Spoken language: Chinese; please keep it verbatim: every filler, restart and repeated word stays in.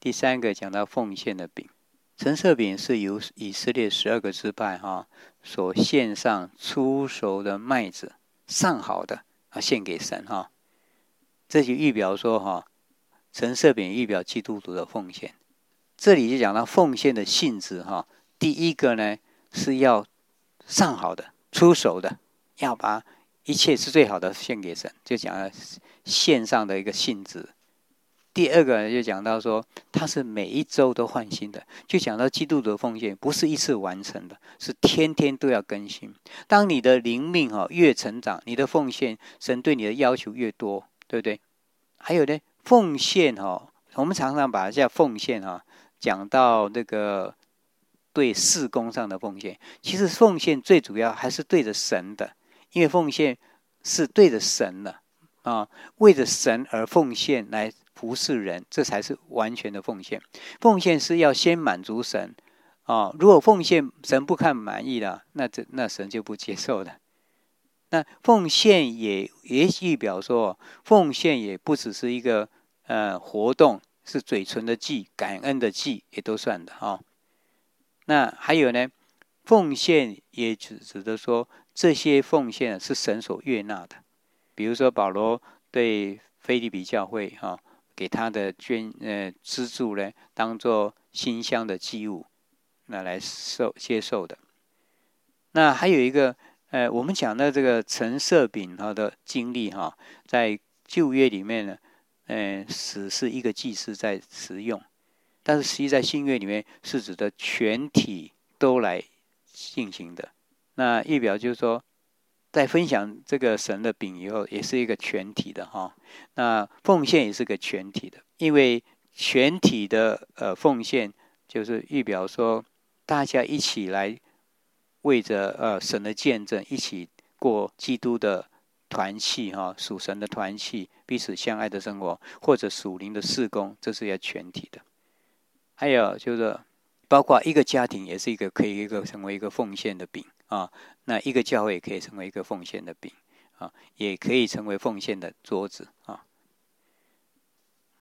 第三个讲到奉献的饼，陈设饼是由以色列十二个支派哈所献上初熟的麦子，上好的啊献给神哈。这就预表说哈，陈设饼预表基督徒的奉献。这里就讲到奉献的性质哈，第一个呢是要上好的、出熟的，要把一切是最好的献给神，就讲了献上的一个性质。第二个就讲到说，它是每一周都换新的，就讲到基督徒的奉献不是一次完成的，是天天都要更新。当你的灵命哈越成长，你的奉献神对你的要求越多，对不对？还有呢，奉献哈，我们常常把叫奉献哈讲到那个对事工上的奉献，其实奉献最主要还是对着神的，因为奉献是对着神的啊，为着神而奉献来服侍人，这才是完全的奉献。奉献是要先满足神啊，如果奉献神不看满意了，那这那神就不接受的。那奉献也也预表说，奉献也不只是一个呃活动，是嘴唇的祭、感恩的祭，也都算的哈、哦。那还有呢，奉献也指指的说，这些奉献是神所悦纳的。比如说保罗对腓立比教会哈、哦，给他的捐呃资助呢，当作馨香的祭物，那来受接受的。那还有一个。呃，我们讲的这个陈设饼哈的经历哈，在旧约里面呢，呃，只是一个祭司在使用，但是实际在新约里面是指的全体都来进行的。那预表就是说，在分享这个神的饼以后，也是一个全体的哈。那奉献也是个全体的，因为全体的呃奉献就是预表说，大家一起来。为着呃神的见证，一起过基督的团契哈，属神的团契，彼此相爱的生活，或者属灵的事工，这是要全体的。还有就是，包括一个家庭也是一个可以一个成为一个奉献的饼啊，那一个教会也可以成为一个奉献的饼啊，也可以成为奉献的桌子啊。